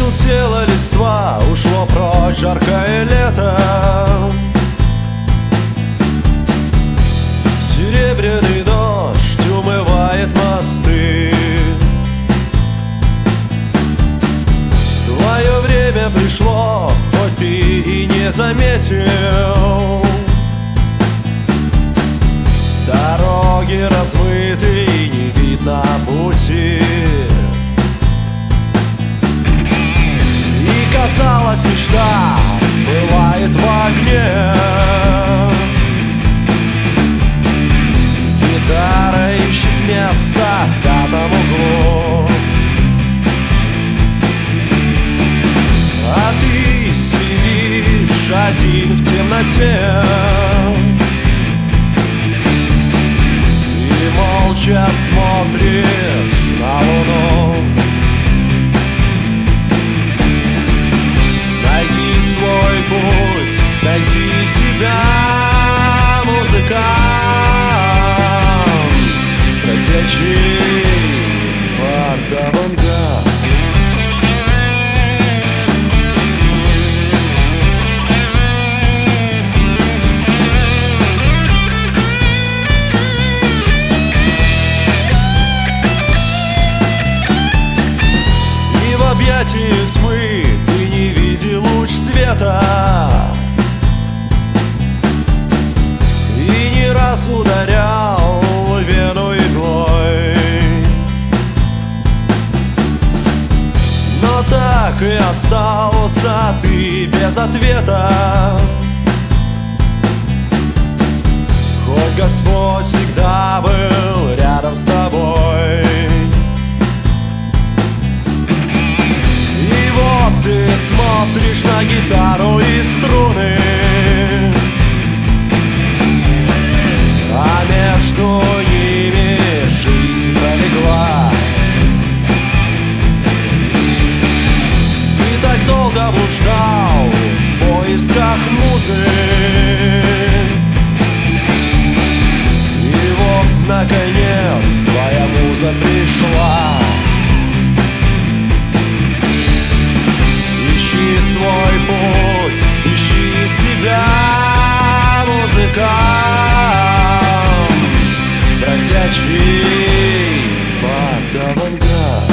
Пожелтела листва, ушло прочь жаркое лето. Серебряный дождь умывает мосты. Твое время пришло, хоть ты и не заметил. Дороги размыты и не видно пути. И казалось, мечта бывает в огне. Гитара ищет место в пятом углу, а ты сидишь один в темноте и молча смотришь на луну. Найди свой путь, найди себя, музыкант, бродячий арт-авангард. И в объятиях тьмы ты не видел луч света, и не раз ударял в вену иглой. Но так и остался ты без ответа, хоть Господь всегда был рядом с тобой. И вот ты смотришь на гитару и струны, а между ними жизнь пролегла. Ты так долго блуждал в поисках музы, и вот, наконец, твоя муза пришла. Ищи свой путь, ищи себя, музыкант, бродячий арт-авангард.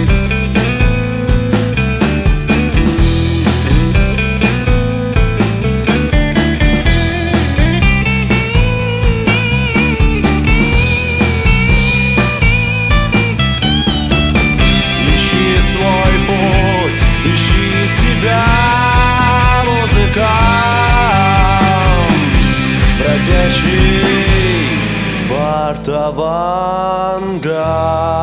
Ищи свой путь, ищи себя, музыкант, бродячий арт-авангард.